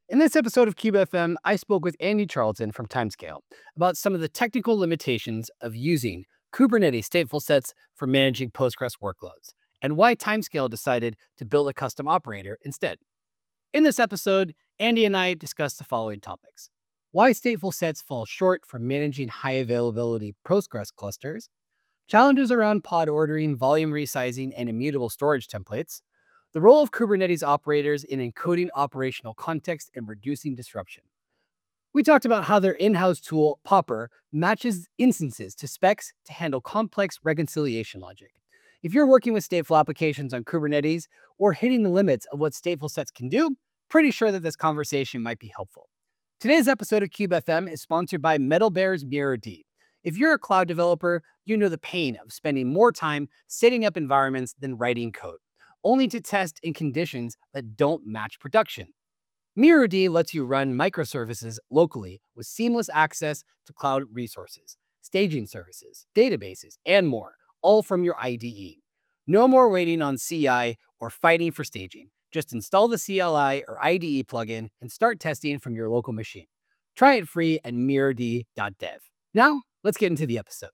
In this episode of Cube FM, I spoke with Andy Charlton from Timescale about some of the technical limitations of using Kubernetes stateful sets for managing Postgres workloads and why Timescale decided to build a custom operator instead. In this episode, Andy and I discussed the following topics: why stateful sets fall short for managing high availability Postgres clusters, challenges around pod ordering, volume resizing, and immutable storage templates, the role of Kubernetes operators in encoding operational context and reducing disruption. We talked about how their in house tool, Popper, matches instances to specs to handle complex reconciliation logic. If you're working with stateful applications on Kubernetes or hitting the limits of what stateful sets can do, pretty sure that this conversation might be helpful. Today's episode of Cube FM is sponsored by Metal Bear's MirrorD. If you're a cloud developer, you know the pain of spending more time setting up environments than writing code, only to test in conditions that don't match production. MirrorD lets you run microservices locally with seamless access to cloud resources, staging services, databases, and more, all from your IDE. No more waiting on CI or fighting for staging. Just install the CLI or IDE plugin and start testing from your local machine. Try it free at mirrord.dev. Now, let's get into the episode.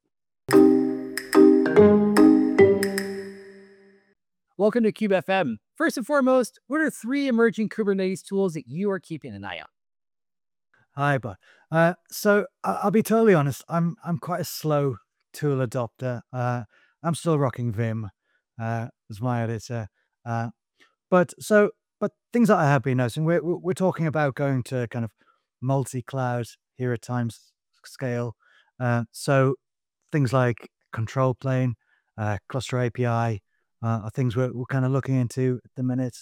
Welcome to Cube FM. First and foremost, what are 3 emerging Kubernetes tools that you are keeping an eye on? Hi, bud. I'll be totally honest. I'm quite a slow tool adopter. I'm still rocking Vim as my editor. Uh, but things that I have been noticing, we're talking about going to kind of multi-cloud here at times scale. So things like control plane, cluster API are things we're kind of looking into at the minute.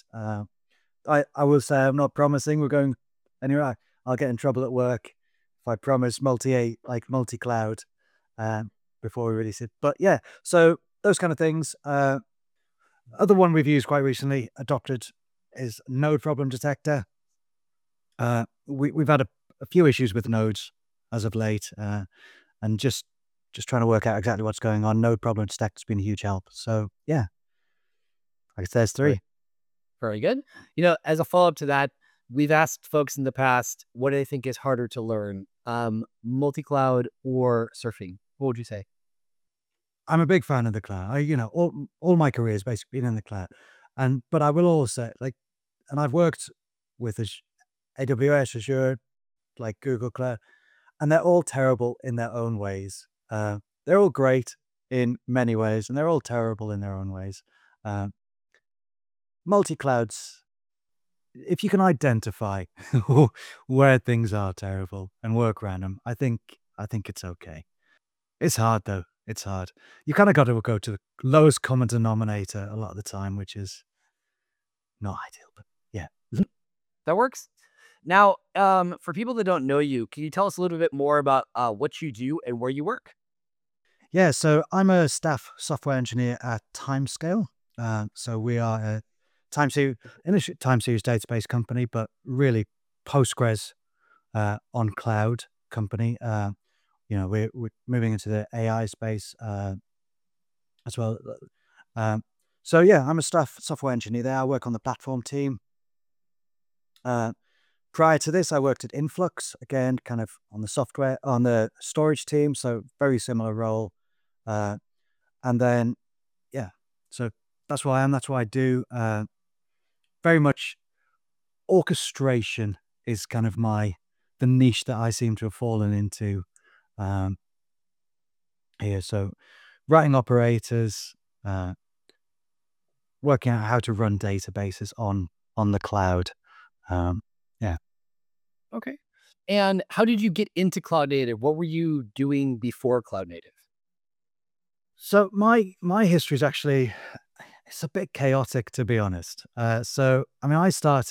I will say I'm not promising we're going anywhere. I'll get in trouble at work if I promise multi-cloud before we release it. But yeah, so those kind of things. Other one we've used quite recently, adopted, is Node Problem Detector. We've had a few issues with nodes as of late, and just trying to work out exactly what's going on. Node Problem Detector's been a huge help. So yeah, I guess there's Very, 3. very good. As a follow up to that, we've asked folks in the past what do they think is harder to learn, multi cloud or surfing? What would you say? I'm a big fan of the cloud. All my career has basically been in the cloud, but I will also and I've worked with AWS, Azure, like Google Cloud, and they're all terrible in their own ways. They're all great in many ways, and they're all terrible in their own ways. Uh, Multi-clouds, if you can identify where things are terrible and work around them, I think it's okay. It's hard though. It's hard. You kind of got to go to the lowest common denominator a lot of the time, which is not ideal, but yeah. That works. Now, for people that don't know you, can you tell us a little bit more about what you do and where you work? Yeah, so I'm a staff software engineer at Timescale. So we are a initially time series database company, but really Postgres on cloud company. We're moving into the AI space as well. So yeah, I'm a staff software engineer there. I work on the platform team. Prior to this, I worked at Influx, again, kind of on the storage team. So very similar role. And then, yeah, so that's why I am. That's what I do. Very much orchestration is kind of the niche that I seem to have fallen into here. So writing operators, working out how to run databases on the cloud. Yeah. Okay. And how did you get into cloud native? What were you doing before cloud native? So my history is actually, it's a bit chaotic, to be honest. So I mean,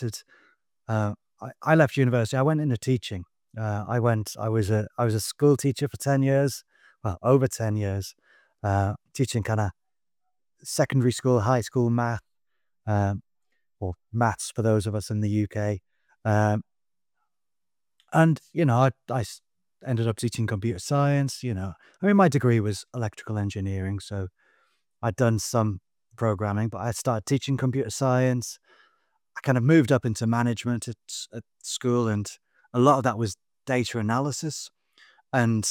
I left university. I went into teaching. I was a school teacher for 10 years, well, over 10 years, teaching kind of secondary school, high school math, um, or maths for those of us in the UK. Um, and ended up teaching computer science. I mean, my degree was electrical engineering, so I'd done some programming, but I started teaching computer science. I kind of moved up into management at school, and a lot of that was data analysis. And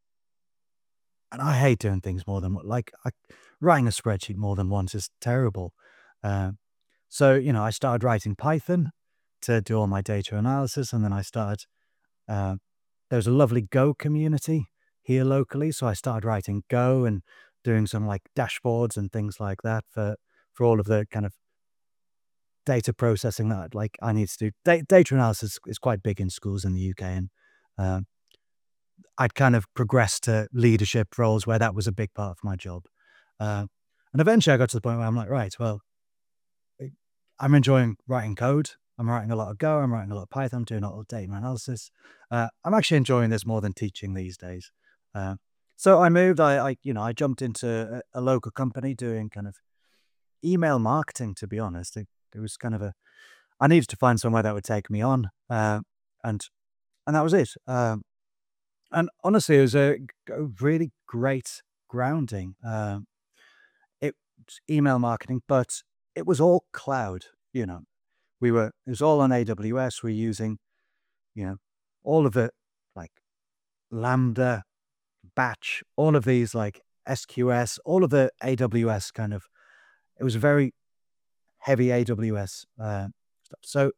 I hate doing things more than writing a spreadsheet more than once is terrible. Uh, so I started writing Python to do all my data analysis, and then I started. Uh, there was a lovely Go community here locally, so I started writing Go and doing some like dashboards and things like that for all of the kind of data processing that like I need to do. Data analysis is quite big in schools in the UK, and um, I'd kind of progressed to leadership roles where that was a big part of my job. Uh, and eventually I got to the point where I'm like, right, well, I'm enjoying writing code. I'm writing a lot of Go. I'm writing a lot of Python. I'm doing a lot of data analysis. I'm actually enjoying this more than teaching these days. Uh, so I moved. I jumped into a local company doing kind of email marketing. To be honest, it was kind of I needed to find somewhere that would take me on, and that was it. And honestly, it was a really great grounding. It's email marketing, but it was all cloud. You know, it was all on AWS. We're using, all of it like Lambda, Batch, all of these like SQS, all of the AWS kind of. It was very heavy AWS stuff. So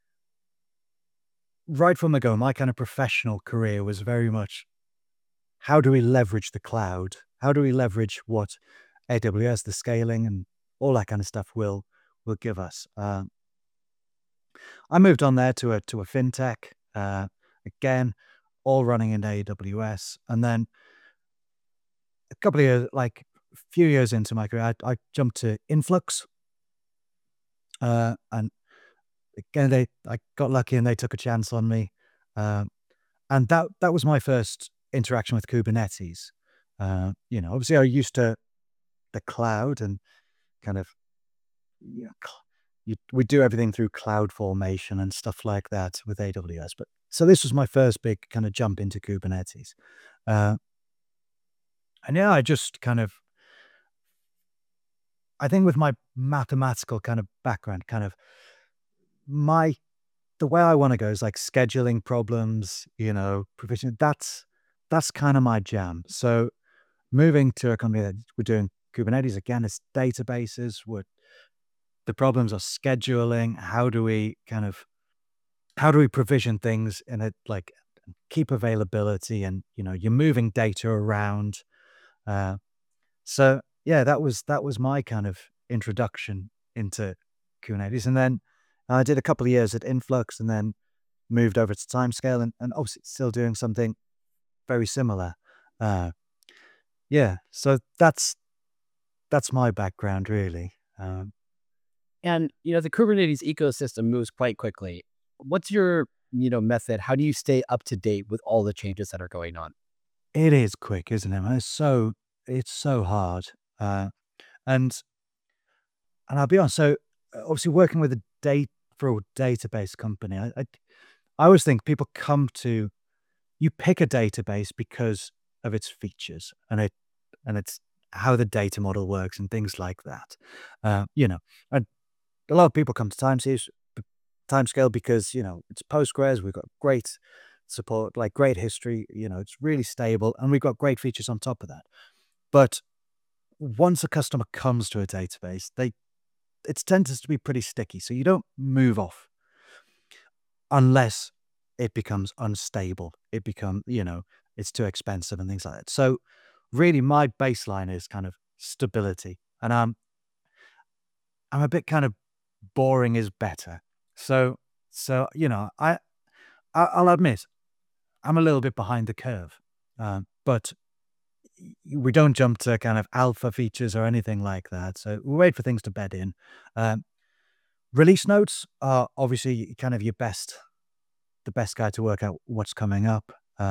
right from the go, my kind of professional career was very much how do we leverage the cloud? How do we leverage what AWS, the scaling, and all that kind of stuff will give us? I moved on there to a fintech, again, all running in AWS, and then a couple of years, like a few years into my career, I jumped to Influx, and again, I got lucky and they took a chance on me, and that was my first interaction with Kubernetes. Obviously, I was used to the cloud and kind of you know, we do everything through cloud formation and stuff like that with AWS. But so this was my first big kind of jump into Kubernetes. Uh, and yeah, I just kind of, I think with my mathematical kind of background, kind of the way I want to go is like scheduling problems, provision. That's kind of my jam. So moving to a company that we're doing Kubernetes again, it's databases. The problems are scheduling. How do we provision things in it, like keep availability, and you're moving data around. So yeah, that was my kind of introduction into Kubernetes, and then I did a couple of years at Influx, and then moved over to Timescale, and obviously still doing something very similar. Yeah, so that's my background really. And the Kubernetes ecosystem moves quite quickly. What's your method? How do you stay up to date with all the changes that are going on? It is quick, isn't it, man? It's so hard. And I'll be honest, so obviously working with a database company, I always think people you pick a database because of its features and it's how the data model works and things like that. And a lot of people come to Timescale because, it's Postgres, we've got great support, like great history, it's really stable, and we've got great features on top of that. But once a customer comes to a database, it tends to be pretty sticky. So you don't move off unless it becomes unstable. It's too expensive and things like that. So really my baseline is kind of stability. And I'm a bit kind of boring is better. So I'll admit I'm a little bit behind the curve, but we don't jump to kind of alpha features or anything like that. So we wait for things to bed in. Release notes are obviously kind of the best guide to work out what's coming up.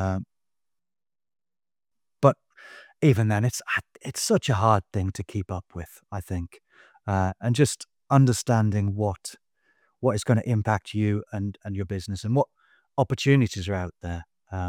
But even then, it's such a hard thing to keep up with, I think, and just understanding what is going to impact you and your business and what opportunities are out there.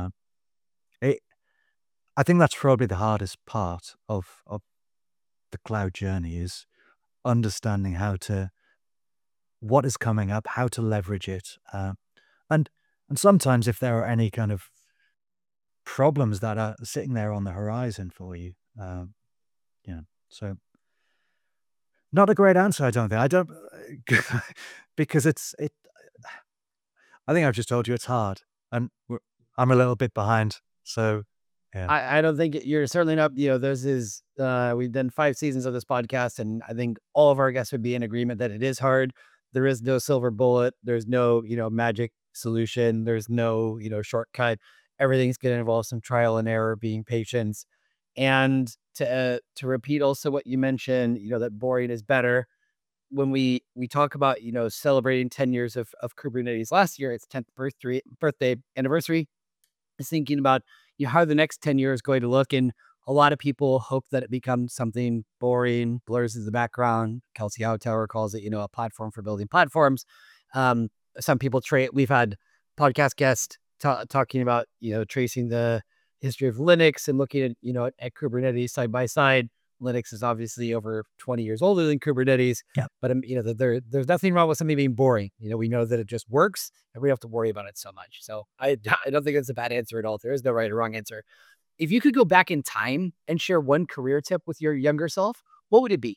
I think that's probably the hardest part of the cloud journey is understanding what is coming up, how to leverage it, and and sometimes if there are any kind of problems that are sitting there on the horizon for you, you know. So not a great answer, I don't think. I don't because it. I think I've just told you it's hard, and I'm a little bit behind. So yeah. I don't think you're certainly not, this is, we've done 5 seasons of this podcast, and I think all of our guests would be in agreement that it is hard. There is no silver bullet. There's no, magic solution. There's no, shortcut. Everything's going to involve some trial and error, being patient. And to repeat also what you mentioned, that boring is better. When we talk about, celebrating 10 years of Kubernetes last year, its 10th birthday anniversary, is thinking about how the next 10 years is going to look. And a lot of people hope that it becomes something boring, blurs in the background. Kelsey Hightower calls it, a platform for building platforms. Some people we've had podcast guests talking about, tracing the history of Linux and looking at, at Kubernetes side by side. Linux is obviously over 20 years older than Kubernetes, Yeah. but there's nothing wrong with something being boring. We know that it just works and we don't have to worry about it so much. So I don't think that's a bad answer at all. There is no right or wrong answer. If you could go back in time and share one career tip with your younger self, what would it be?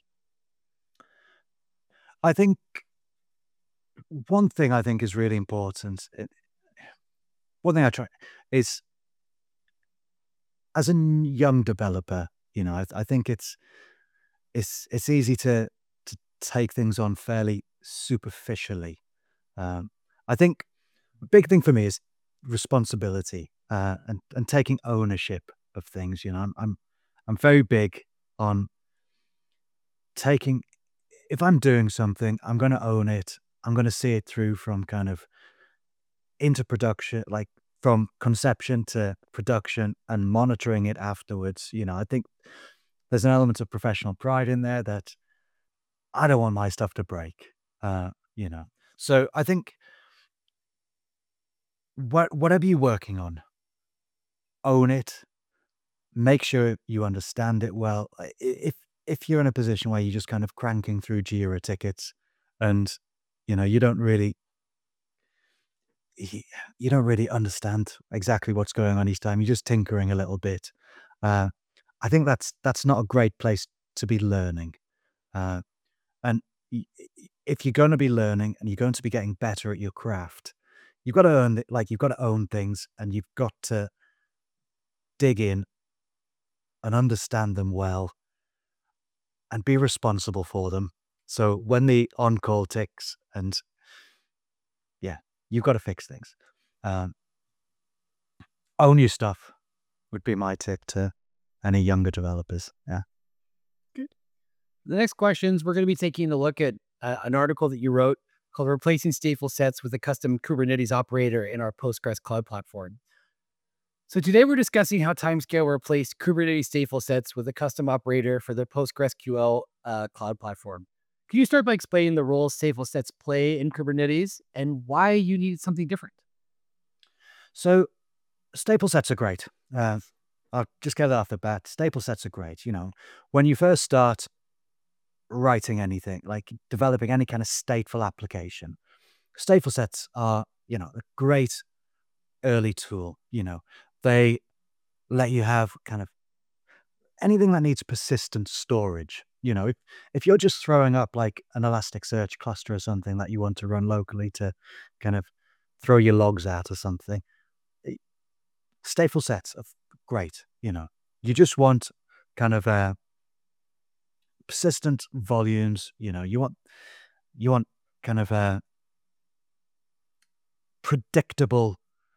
I think one thing I think is really important. One thing I try is as a young developer, I think it's easy to take things on fairly superficially. I think a big thing for me is responsibility, and taking ownership of things. I'm very big on taking, if I'm doing something, I'm going to own it. I'm going to see it through from kind of into production, like from conception to production, and monitoring it afterwards. I think there's an element of professional pride in there that I don't want my stuff to break. So I think whatever you're working on, own it. Make sure you understand it well. If you're in a position where you're just kind of cranking through Jira tickets, and you don't really understand exactly what's going on each time. You're just tinkering a little bit. I think that's not a great place to be learning. And if you're going to be learning and you're going to be getting better at your craft, you've got to you've got to own things, and you've got to dig in and understand them well and be responsible for them. So when the on-call ticks, and yeah, you've got to fix things. Own your stuff would be my tip to any younger developers. Yeah. Good. The next questions, we're going to be taking a look at an article that you wrote called Replacing Stateful Sets with a Custom Kubernetes Operator in Our Postgres Cloud Platform. So today we're discussing how Timescale replaced Kubernetes stateful sets with a custom operator for the PostgreSQL cloud platform. Can you start by explaining the role stateful sets play in Kubernetes and why you needed something different? So stateful sets are great. I'll just get it off the bat. Stateful sets are great. When you first start writing anything, like developing any kind of stateful application, stateful sets are, a great early tool. They let you have kind of anything that needs persistent storage. If you're just throwing up like an Elasticsearch cluster or something that you want to run locally to kind of throw your logs at or something, stateful sets are great. You just want kind of persistent volumes. You want kind of predictable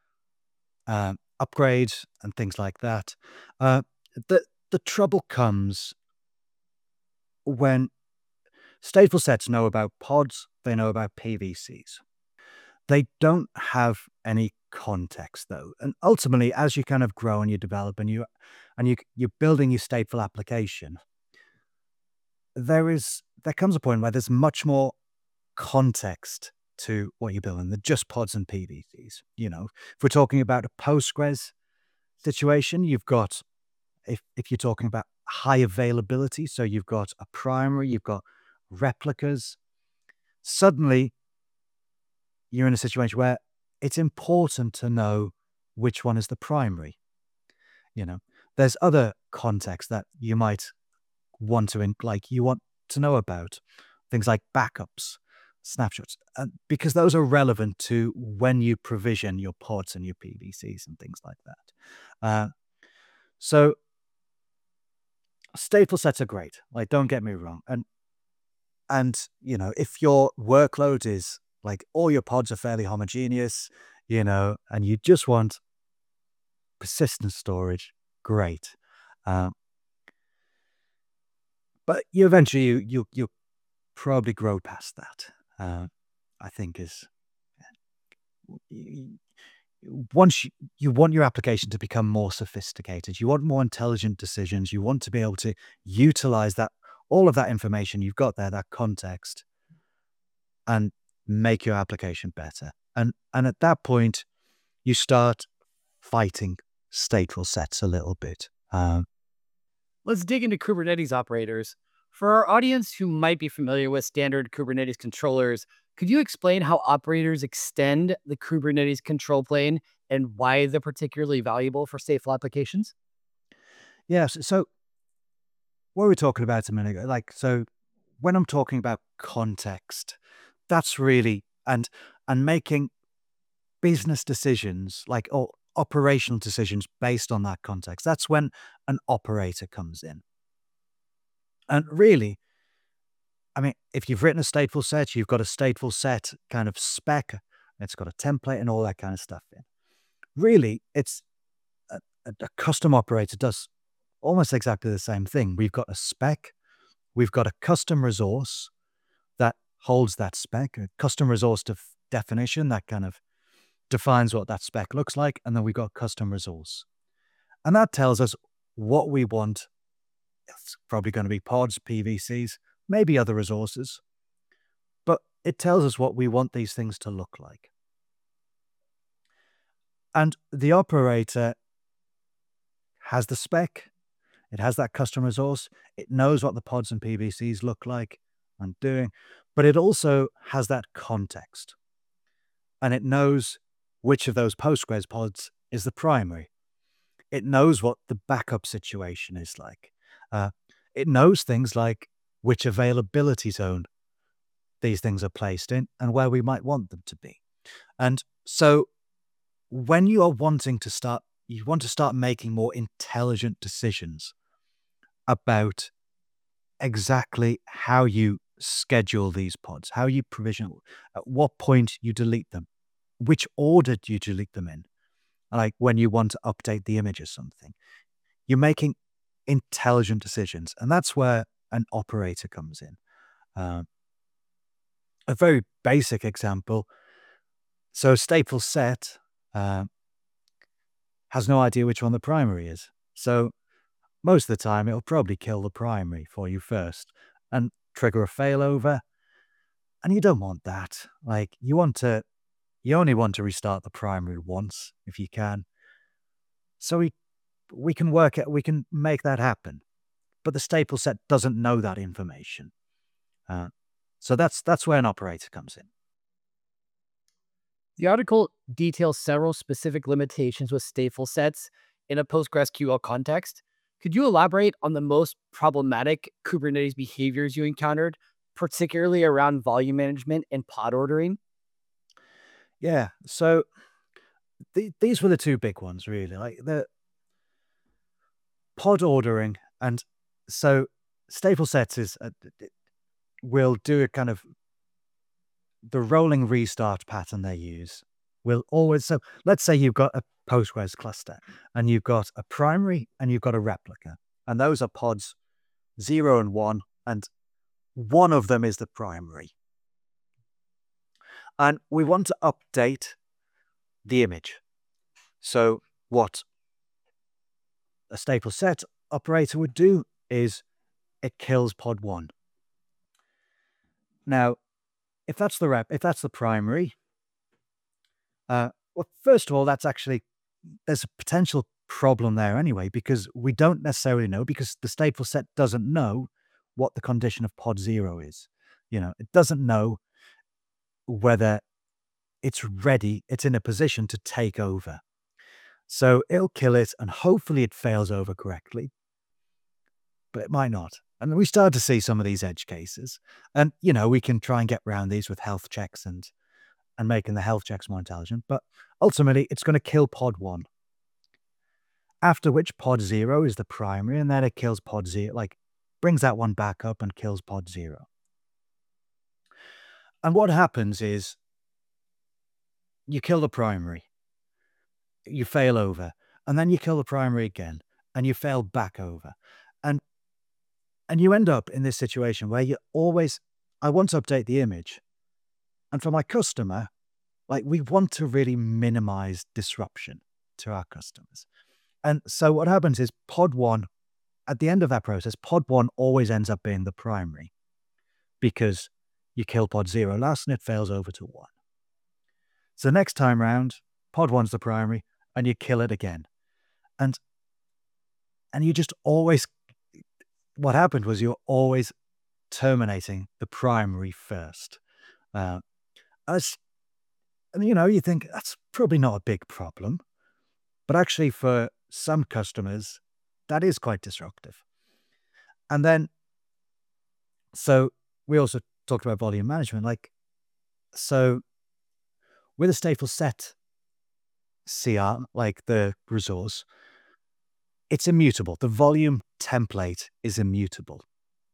upgrades and things like that. The trouble comes when stateful sets know about pods, they know about PVCs. They don't have any context though. And ultimately, as you kind of grow and you develop and you're building your stateful application, there comes a point where there's much more context to what you're building than just pods and PVCs. If we're talking about a Postgres situation, you've got, if you're talking about high availability, so you've got a primary, you've got replicas, suddenly you're in a situation where it's important to know which one is the primary. You know, there's other contexts that you might want to, like, you want to know about things like backups, snapshots, because those are relevant to when you provision your pods and your PVCs and things like that. So stateful sets are great. Like, don't get me wrong, and if your workload is like all your pods are fairly homogeneous, and you just want persistent storage, great. But you eventually you'll probably grow past that. I think is y- once you want your application to become more sophisticated, you want more intelligent decisions, you want to be able to utilize that all of that information you've got there, that context, and make your application better. And at that point, you start fighting stateful sets a little bit. Let's dig into Kubernetes operators. For our audience who might be familiar with standard Kubernetes controllers, could you explain how operators extend the Kubernetes control plane and why they're particularly valuable for stateful applications? Yes. So what were we talking about a minute ago? Like, so when I'm talking about context, that's really and making business decisions, like, or operational decisions based on that context. That's when an operator comes in. And really, I mean, if you've written a stateful set, you've got a stateful set kind of spec. It's got a template and all that kind of stuff in. Really, it's a custom operator does almost exactly the same thing. We've got a spec, we've got a custom resource that holds that spec, a custom resource definition that kind of defines what that spec looks like, and then we've got custom resource. And that tells us what we want. It's probably going to be pods, PVCs, maybe other resources, but it tells us what we want these things to look like. And the operator has the spec, it has that custom resource, it knows what the pods and PVCs look like and doing, but it also has that context. And it knows which of those Postgres pods is the primary. It knows what the backup situation is like. It knows things like which availability zone these things are placed in and where we might want them to be. And so when you are you want to start making more intelligent decisions about exactly how you schedule these pods, how you provision, at what point you delete them, which order do you delete them in, like when you want to update the image or something. You're making intelligent decisions, and that's where an operator comes in. A very basic example. So a stateful set has no idea which one the primary is. So most of the time, it'll probably kill the primary for you first and trigger a failover. And you don't want that. Like, you only want to restart the primary once if you can. So we can make that happen. But the stateful set doesn't know that information. So that's where an operator comes in. The article details several specific limitations with stateful sets in a PostgreSQL context. Could you elaborate on the most problematic Kubernetes behaviors you encountered, particularly around volume management and pod ordering? Yeah. So these were the two big ones, really. Like the pod ordering, and so stateful sets will do a kind of the rolling restart pattern they use will always. So let's say you've got a Postgres cluster and you've got a primary and you've got a replica, and those are pods 0 and 1, and one of them is the primary. And we want to update the image. So what a stateful set operator would do is it kills pod 1. Now, if that's the primary, well, first of all, there's a potential problem there anyway, because we don't necessarily know, because the stateful set doesn't know what the condition of pod 0 is. It doesn't know whether it's ready, it's in a position to take over. So it'll kill it, and hopefully it fails over correctly, but it might not. And we start to see some of these edge cases. And, we can try and get around these with health checks and making the health checks more intelligent. But ultimately, it's going to kill pod 1. After which pod 0 is the primary, and then it kills pod 0, brings that one back up and kills pod 0. And what happens is you kill the primary, you fail over, and then you kill the primary again, and you fail back over. And you end up in this situation where I want to update the image. And for my customer, we want to really minimize disruption to our customers. And so what happens is pod 1, at the end of that process, pod 1 always ends up being the primary because you kill pod 0 last and it fails over to 1. So next time round, pod 1's the primary and you kill it again. And you just always, what happened was you're always terminating the primary first. You think that's probably not a big problem, but actually for some customers, that is quite disruptive. And then, so we also talked about volume management. So with a stateful set CR, like the resource, it's immutable. The volume template is immutable.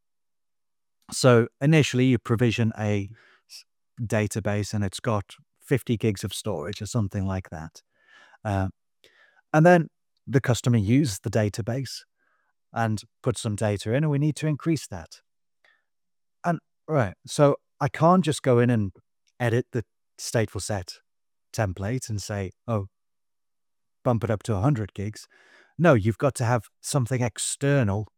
So initially you provision a database and it's got 50 gigs of storage or something like that. And then the customer uses the database and puts some data in, and we need to increase that. And so I can't just go in and edit the stateful set template and say, oh, bump it up to 100 gigs. No, you've got to have something external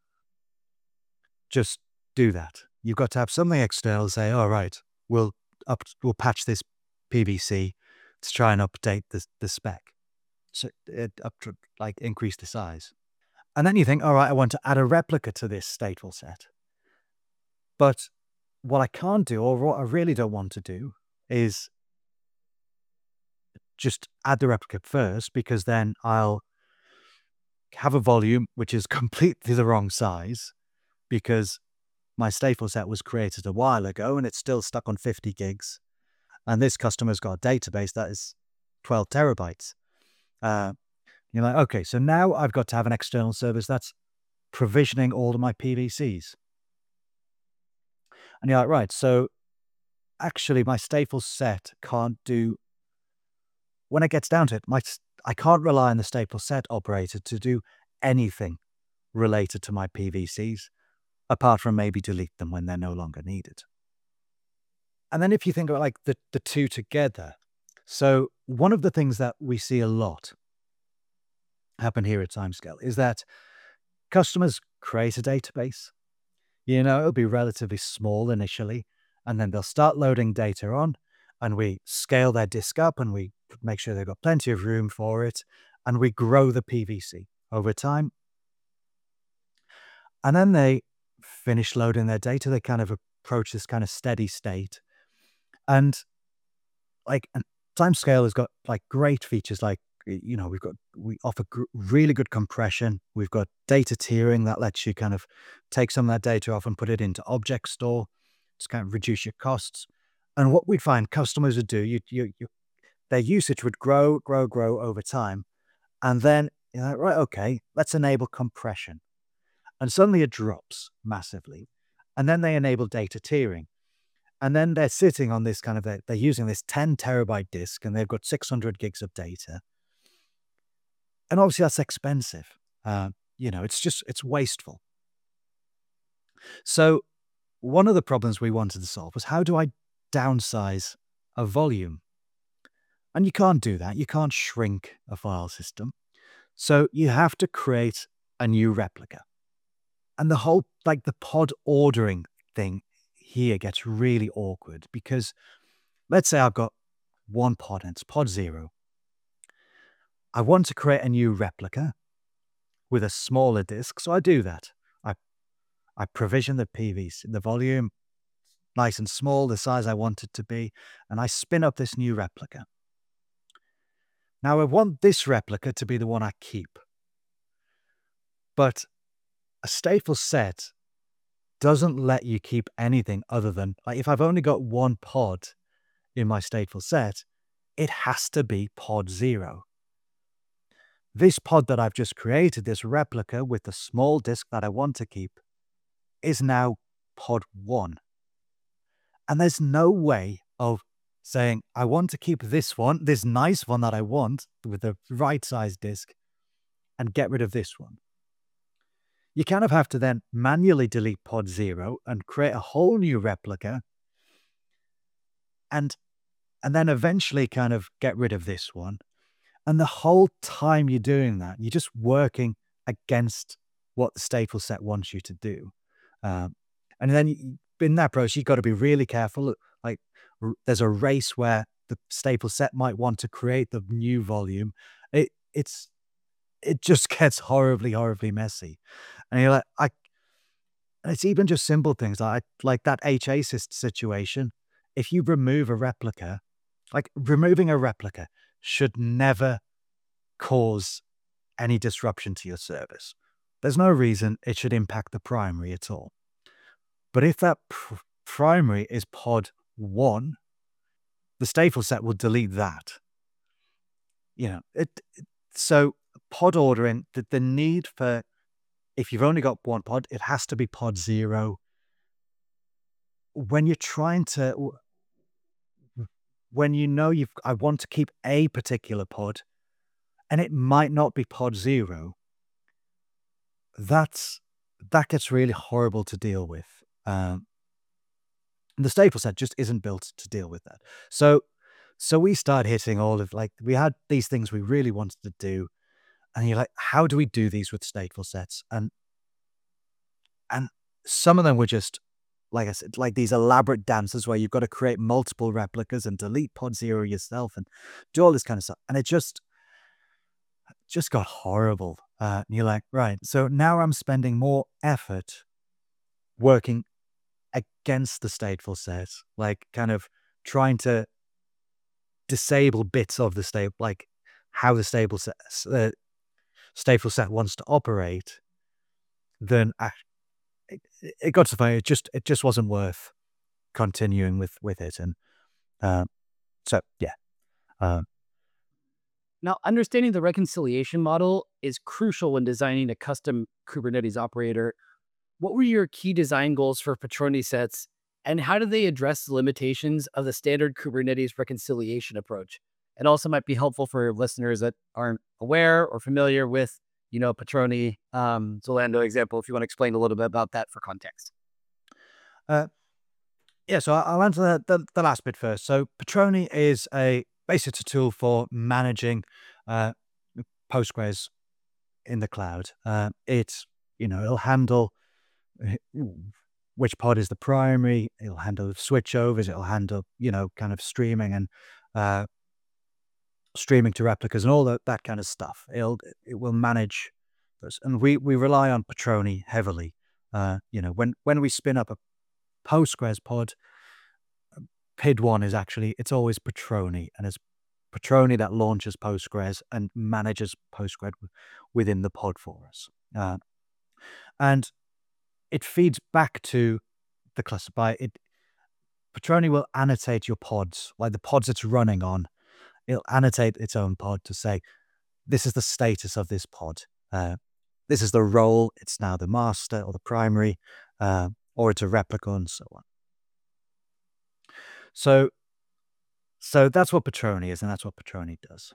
just do that. You've got to have something external say, all right, we'll patch this PVC to try and update the spec. So increase the size. And then you think, all right, I want to add a replica to this stateful set. But what I can't do, or what I really don't want to do, is just add the replica first, because then I'll have a volume which is completely the wrong size, because my stateful set was created a while ago and it's still stuck on 50 gigs. And this customer's got a database that is 12 terabytes. You're like, okay, so now I've got to have an external service that's provisioning all of my PVCs. And you're like, right, so actually my stateful set can't do, when it gets down to it, I can't rely on the stateful set operator to do anything related to my PVCs, apart from maybe delete them when they're no longer needed. And then if you think about the two together, so one of the things that we see a lot happen here at Timescale is that customers create a database. It'll be relatively small initially, and then they'll start loading data on, and we scale their disk up and we make sure they've got plenty of room for it, and we grow the PVC over time. And then they finish loading their data, they kind of approach this kind of steady state. And Timescale has got great features we offer really good compression. We've got data tiering that lets you kind of take some of that data off and put it into object store to kind of reduce your costs. And what we'd find customers would do, their usage would grow over time. And then, right, okay, let's enable compression. And suddenly it drops massively. And then they enable data tiering. And then they're sitting on this they're using this 10 terabyte disk and they've got 600 gigs of data. And obviously that's expensive. It's wasteful. So one of the problems we wanted to solve was, how do I downsize a volume? And you can't do that. You can't shrink a file system. So you have to create a new replica. And the whole, the pod ordering thing here gets really awkward, because let's say I've got one pod and it's pod 0. I want to create a new replica with a smaller disk. So I do that. I provision the PVC, the volume, nice and small, the size I want it to be, and I spin up this new replica. Now I want this replica to be the one I keep. But a stateful set doesn't let you keep anything other than, like, if I've only got one pod in my stateful set, it has to be pod 0. This pod that I've just created, this replica with the small disk that I want to keep, is now pod 1. And there's no way of saying, I want to keep this one, this nice one that I want with the right size disk, and get rid of this one. You kind of have to then manually delete pod 0 and create a whole new replica, and then eventually kind of get rid of this one. And the whole time you're doing that, you're just working against what the stateful set wants you to do. And then in that process, you've got to be really careful. Like, there's a race where the stateful set might want to create the new volume. It just gets horribly, horribly messy. And you're like, it's even just simple things like that HA situation. If you remove a replica, like removing a replica should never cause any disruption to your service. There's no reason it should impact the primary at all. But if that primary is pod 1, the stateful set will delete that. So pod ordering, the need for, if you've only got one pod, it has to be pod 0. When you're trying to, when you know I want to keep a particular pod, and it might not be pod 0, that gets really horrible to deal with. And the stateful set just isn't built to deal with that. So we start hitting all of, like, we had these things we really wanted to do, and you're like, how do we do these with stateful sets? And some of them were just, like I said, like these elaborate dances where you've got to create multiple replicas and delete pod 0 yourself and do all this kind of stuff. And it just got horrible. And you're like, right, so now I'm spending more effort working against the stateful set, like kind of trying to disable bits of the state, like how the stateful set wants to operate. Then it got to the point it just wasn't worth continuing with it. And so yeah. Now, understanding the reconciliation model is crucial when designing a custom Kubernetes operator. What were your key design goals for Patroni sets, and how do they address the limitations of the standard Kubernetes reconciliation approach? It also might be helpful for listeners that aren't aware or familiar with, Patroni, Zalando example, if you want to explain a little bit about that for context. Yeah, so I'll answer the last bit first. So Patroni is basically a tool for managing Postgres in the cloud. It'll handle which pod is the primary. It'll handle switchovers. It'll handle, kind of streaming and streaming to replicas and all that kind of stuff. It will manage those. And we rely on Patroni heavily. When we spin up a Postgres pod, PID1 is actually, it's always Patroni, and it's Patroni that launches Postgres and manages Postgres within the pod for us. And it feeds back to the cluster by it. Patroni will annotate your pods, like the pods it's running on. It'll annotate its own pod to say, this is the status of this pod. This is the role. It's now the master or the primary, or it's a replica, and so on. So that's what Patroni is, and that's what Patroni does.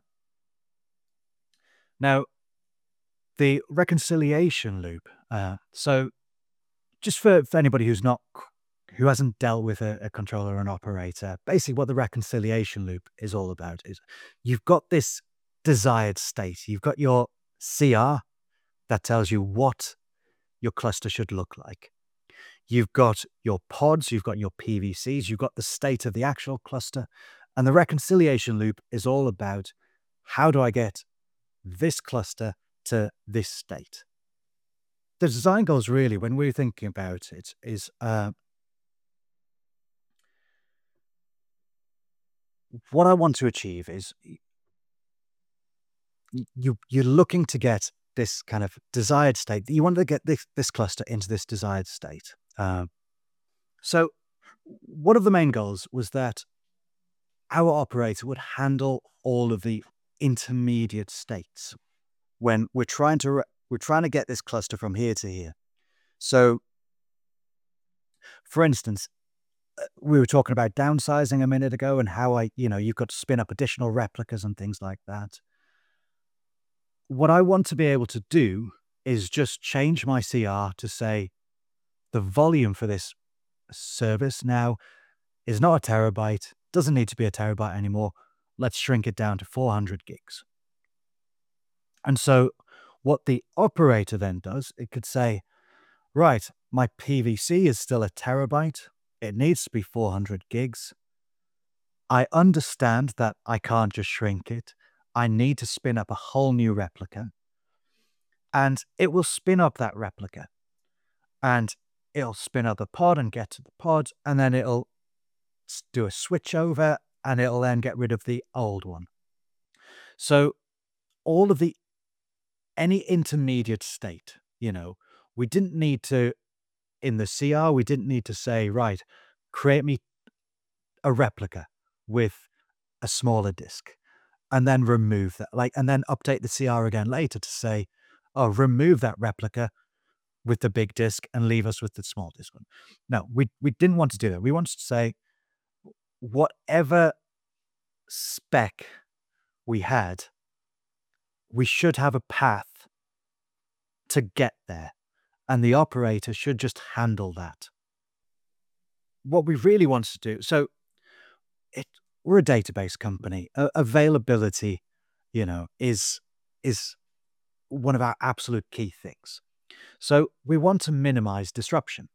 Now, the reconciliation loop. So just for anybody who hasn't dealt with a controller or an operator, basically what the reconciliation loop is all about is you've got this desired state. You've got your CR that tells you what your cluster should look like. You've got your pods, you've got your PVCs, you've got the state of the actual cluster. And the reconciliation loop is all about, how do I get this cluster to this state? The design goals really, when we're thinking about it, is what I want to achieve is you're looking to get this kind of desired state. You want to get this cluster into this desired state. So one of the main goals was that our operator would handle all of the intermediate states when we're trying to get this cluster from here to here. So, for instance, we were talking about downsizing a minute ago and how you've got to spin up additional replicas and things like that. What I want to be able to do is just change my CR to say the volume for this service now is not a terabyte, doesn't need to be a terabyte anymore. Let's shrink it down to 400 gigs. And so what the operator then does, it could say, right, my PVC is still a terabyte. It needs to be 400 gigs. I understand that I can't just shrink it. I need to spin up a whole new replica. And it will spin up that replica. And it'll spin up the pod and get to the pod. And then it'll do a switch over and it'll then get rid of the old one. So all of any intermediate state, we didn't need to, in the CR, we didn't need to say, right, create me a replica with a smaller disk and then remove that, and then update the CR again later to say, oh, remove that replica with the big disk and leave us with the small disk one. No, we didn't want to do that. We wanted to say, whatever spec we had, we should have a path to get there, and the operator should just handle that. What we really want to do, so we're a database company. Availability, is one of our absolute key things. So we want to minimize disruption.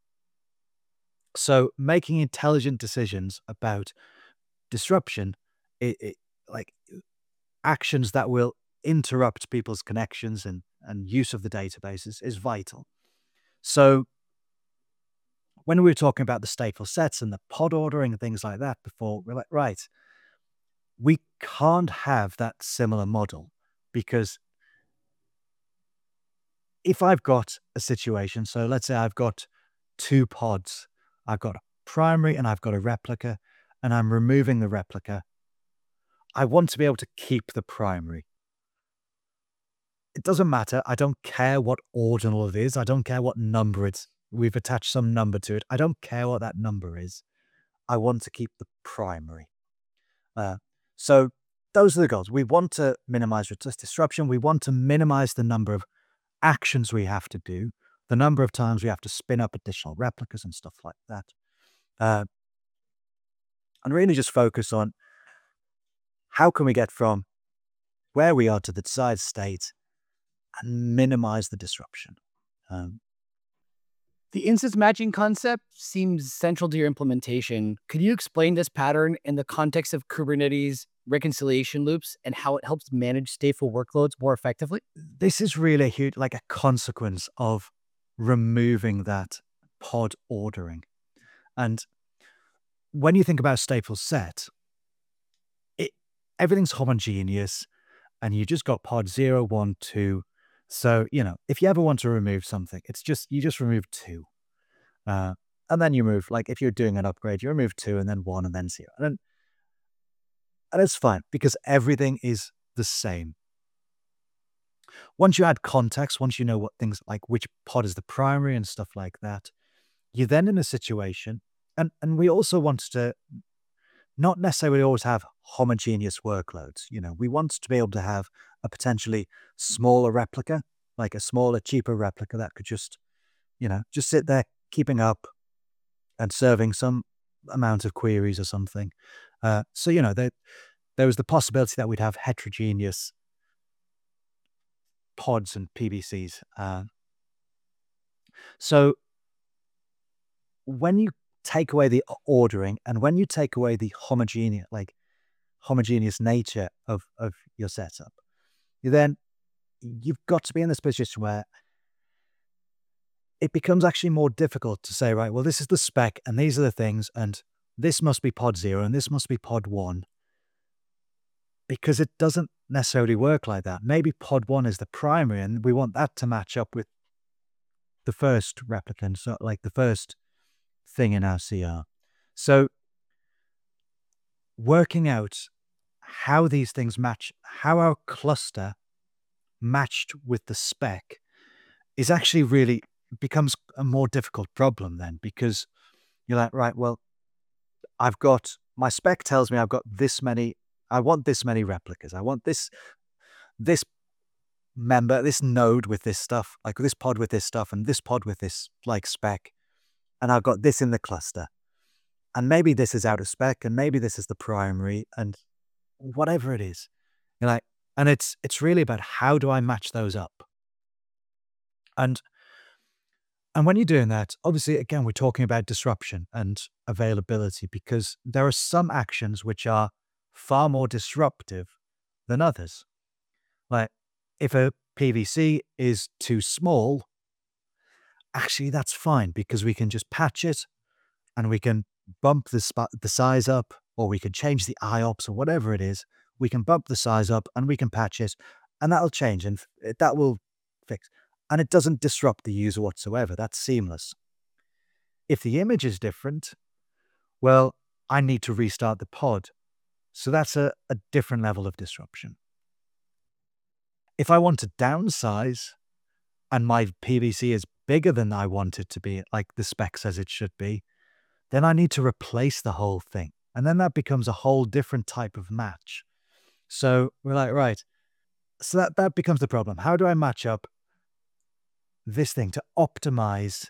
So making intelligent decisions about disruption, like actions that will interrupt people's connections and use of the databases is vital. So when we were talking about the stateful sets and the pod ordering and things like that before, we're like, right, we can't have that similar model, because if I've got a situation, so let's say I've got two pods, I've got a primary and I've got a replica, and I'm removing the replica, I want to be able to keep the primary. It doesn't matter. I don't care what ordinal it is. I don't care what number we've attached some number to it. I don't care what that number is. I want to keep the primary. So those are the goals. We want to minimize disruption. We want to minimize the number of actions we have to do, the number of times we have to spin up additional replicas and stuff like that. And really just focus on how can we get from where we are to the desired state and minimize the disruption. The instance matching concept seems central to your implementation. Could you explain this pattern in the context of Kubernetes reconciliation loops and how it helps manage stateful workloads more effectively? This is really huge, like a consequence of removing that pod ordering. And when you think about stateful set, everything's homogeneous and you just got pod 0, 1, 2. So, if you ever want to remove something, you just remove 2. And then you move, like if you're doing an upgrade, you remove 2 and then 1 and then 0. And it's fine because everything is the same. Once you add context, once you know what things like which pod is the primary and stuff like that, you're then in a situation, and we also want to not necessarily always have homogeneous workloads. We want to be able to have a potentially smaller replica, like a smaller, cheaper replica that could just sit there keeping up and serving some amount of queries or something. So, there was the possibility that we'd have heterogeneous pods and PVCs. So when you take away the ordering and when you take away the homogeneous nature of your setup, you've got to be in this position where it becomes actually more difficult to say, right, well, this is the spec and these are the things, and this must be pod 0 and this must be pod 1, because it doesn't necessarily work like that. Maybe pod 1 is the primary and we want that to match up with the first replicant, so like the first thing in our CR. So working out how these things match, how our cluster matched with the spec, is actually really becomes a more difficult problem then, because you're like, right, well, I've got, my spec tells me I've got this many, I want this many replicas. I want this member, this node with this stuff, like this pod with this stuff and this pod with this like spec. And I've got this in the cluster. And maybe this is out of spec and maybe this is the primary and whatever it is. You're like, and it's really about how do I match those up? And when you're doing that, obviously, again, we're talking about disruption and availability, because there are some actions which are far more disruptive than others. Like if a PVC is too small, actually that's fine, because we can just patch it and we can bump the size up, or we can change the IOPS or whatever it is. We can bump the size up and we can patch it, and that'll change and that will fix. And it doesn't disrupt the user whatsoever. That's seamless. If the image is different, well, I need to restart the pod. So that's a different level of disruption. If I want to downsize and my PVC is bigger than I want it to be, like the spec says it should be, then I need to replace the whole thing. And then that becomes a whole different type of match. So we're like, right, so that becomes the problem. How do I match up this thing to optimize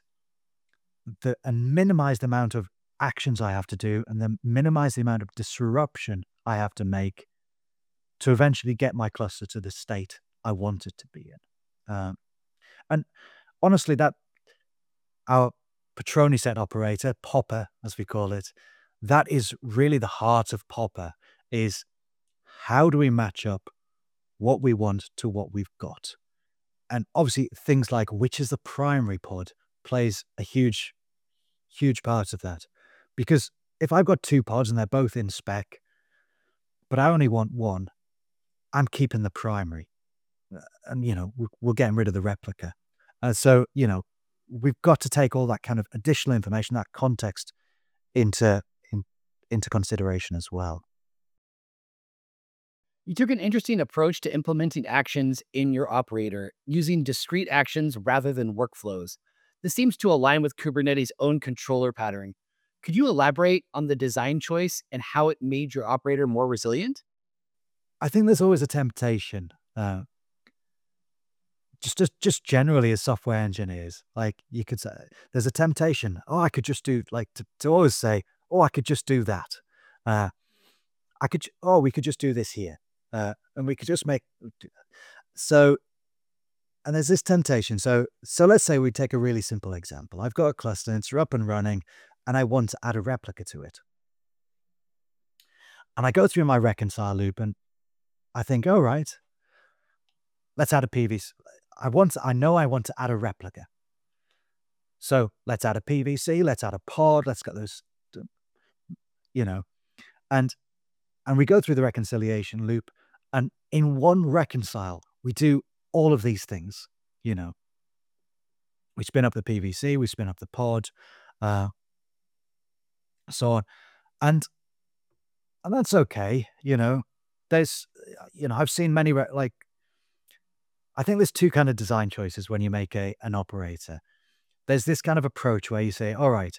and minimize the amount of actions I have to do, and then minimize the amount of disruption I have to make to eventually get my cluster to the state I want it to be in. And honestly, that our Patroni set operator, Popper, as we call it, that is really the heart of Popper, is how do we match up what we want to what we've got? And obviously things like which is the primary pod plays a huge part of that. Because if I've got 2 pods and they're both in spec, but I only want one, I'm keeping the primary. And, we're getting rid of the replica. So, we've got to take all that kind of additional information, that context into consideration as well. You took an interesting approach to implementing actions in your operator using discrete actions rather than workflows. This seems to align with Kubernetes' own controller pattern. Could you elaborate on the design choice and how it made your operator more resilient? I think there's always a temptation, just generally as software engineers, like you could say, there's a temptation. Oh, I could just do like to always say, oh, I could just do that. We could just do this here. And we could just make, so, and there's this temptation. So let's say we take a really simple example. I've got a cluster, it's up and running, and I want to add a replica to it. And I go through my reconcile loop and I think, all right, let's add a PVC. I know I want to add a replica. So let's add a PVC, let's add a pod, let's get those, and we go through the reconciliation loop. And in one reconcile, we do all of these things, We spin up the PVC, we spin up the pod, so on. And that's okay, There's, I've seen many, I think there's 2 kind of design choices when you make an operator. There's this kind of approach where you say, all right,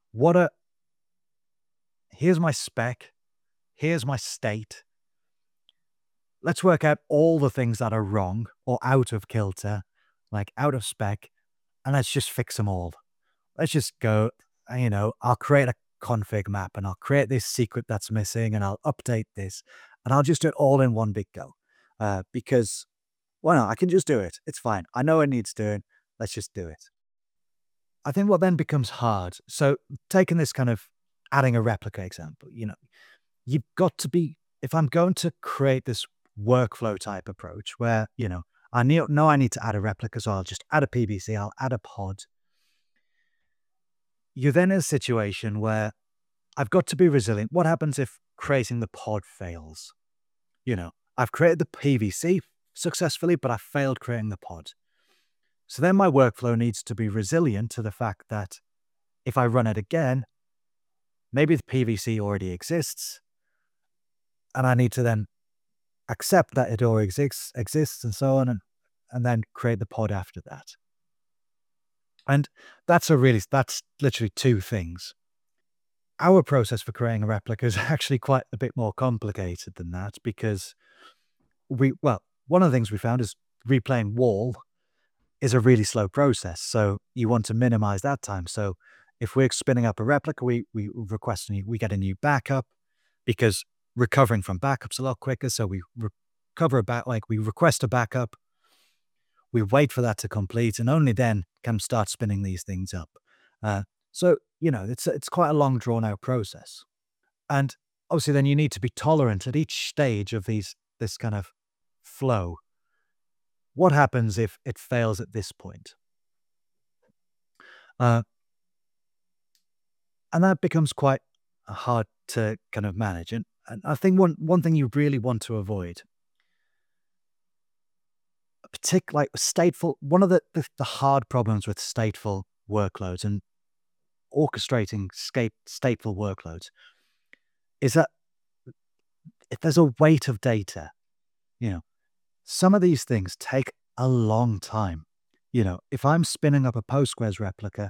here's my spec, here's my state. Let's work out all the things that are wrong or out of kilter, like out of spec, and let's just fix them all. Let's just go, I'll create a config map and I'll create this secret that's missing and I'll update this and I'll just do it all in one big go. Because, well, no, I can just do it. It's fine. I know it needs doing. Let's just do it. I think what then becomes hard, so taking this kind of adding a replica example, you've got to be, if I'm going to create this workflow type approach where, I know I need to add a replica, so I'll just add a PVC, I'll add a pod. You're then in a situation where I've got to be resilient. What happens if creating the pod fails? I've created the PVC successfully, but I failed creating the pod. So then my workflow needs to be resilient to the fact that if I run it again, maybe the PVC already exists, and I need to then accept that it already exists and so on, and then create the pod after that. And that's literally two things. Our process for creating a replica is actually quite a bit more complicated than that, because one of the things we found is replaying wall is a really slow process. So you want to minimize that time. So if we're spinning up a replica, we get a new backup, because recovering from backups a lot quicker. So we we request a backup, we wait for that to complete, and only then can start spinning these things up. So it's quite a long, drawn out process. And obviously then you need to be tolerant at each stage of this kind of flow. What happens if it fails at this point? And that becomes quite hard to kind of manage. And I think one thing you really want to avoid, one of the hard problems with stateful workloads and orchestrating stateful workloads is that if there's a weight of data, some of these things take a long time. If I'm spinning up a Postgres replica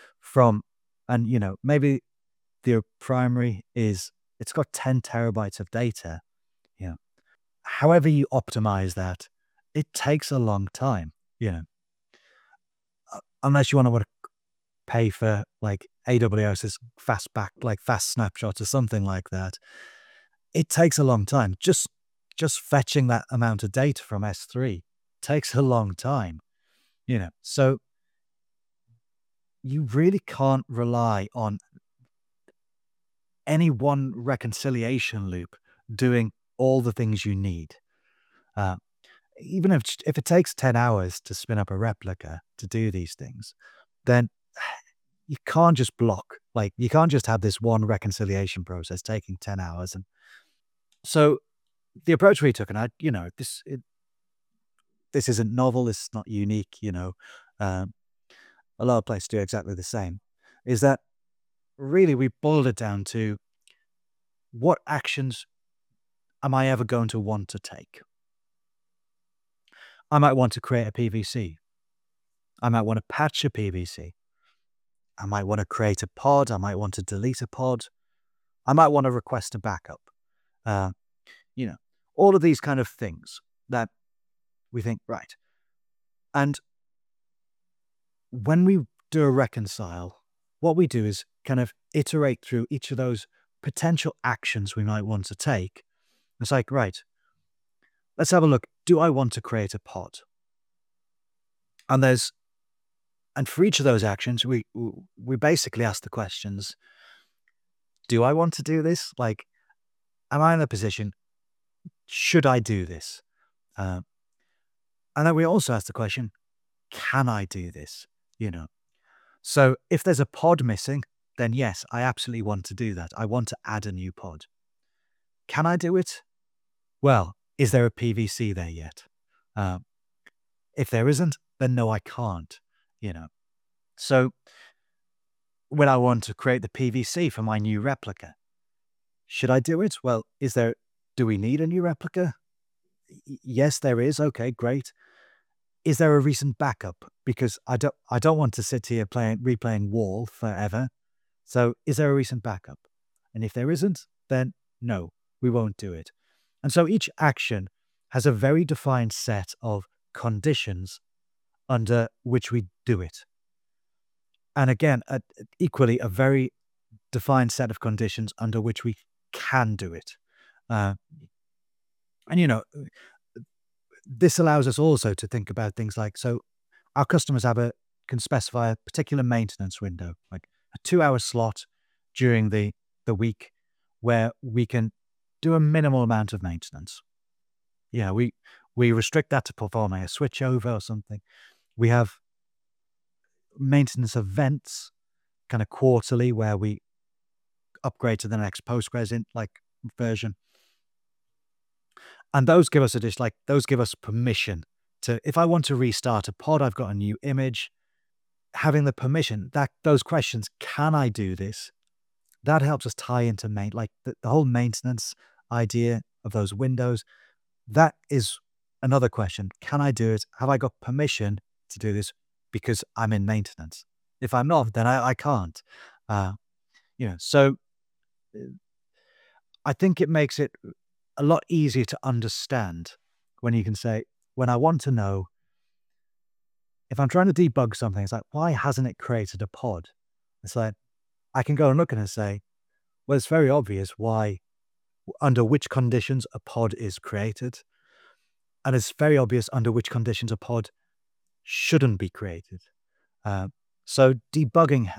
maybe the primary it's got 10 terabytes of data, however you optimize that, it takes a long time, unless you want to pay for like AWS's fast snapshots or something like that. It takes a long time. Just fetching that amount of data from S3 takes a long time, So you really can't rely on any one reconciliation loop doing all the things you need. Even if it takes 10 hours to spin up a replica to do these things, then you can't just you can't just have this one reconciliation process taking 10 hours. And so the approach we took, and this isn't novel, this is not unique, a lot of places do exactly the same, is that really we boiled it down to what actions am I ever going to want to take? I might want to create a PVC. I might want to patch a PVC. I might want to create a pod. I might want to delete a pod. I might want to request a backup. All of these kind of things that we think, right. And when we do a reconcile, what we do is kind of iterate through each of those potential actions we might want to take. It's like, right, let's have a look. Do I want to create a pod? And for each of those actions, we basically ask the questions, do I want to do this? Like, am I in a position, should I do this? And then we also ask the question, can I do this? So if there's a pod missing, then yes, I absolutely want to do that. I want to add a new pod. Can I do it? Well, is there a PVC there yet? If there isn't, then no, I can't. So when I want to create the PVC for my new replica, should I do it? Well, do we need a new replica? Yes, there is. Okay, great. Is there a recent backup? Because I don't want to sit here replaying wall forever. So is there a recent backup? And if there isn't, then no, we won't do it. And so each action has a very defined set of conditions under which we do it. And again, equally, a very defined set of conditions under which we can do it. This allows us also to think about things like, so our customers can specify a particular maintenance window, like a 2-hour slot during the week where we can do a minimal amount of maintenance. We restrict that to performing a switchover or something. We have maintenance events kind of quarterly where we upgrade to the next Postgres version. And those give us those give us permission to, if I want to restart a pod, I've got a new image, having the permission, that those questions, can I do this? That helps us tie into the whole maintenance idea of those windows. That is another question. Can I do it? Have I got permission to do this because I'm in maintenance? If I'm not, then I can't. So I think it makes it a lot easier to understand when you can say, when I want to know, if I'm trying to debug something, it's like, why hasn't it created a pod? It's like, I can go and look at it and say, well, it's very obvious under which conditions a pod is created. And it's very obvious under which conditions a pod shouldn't be created. So debugging,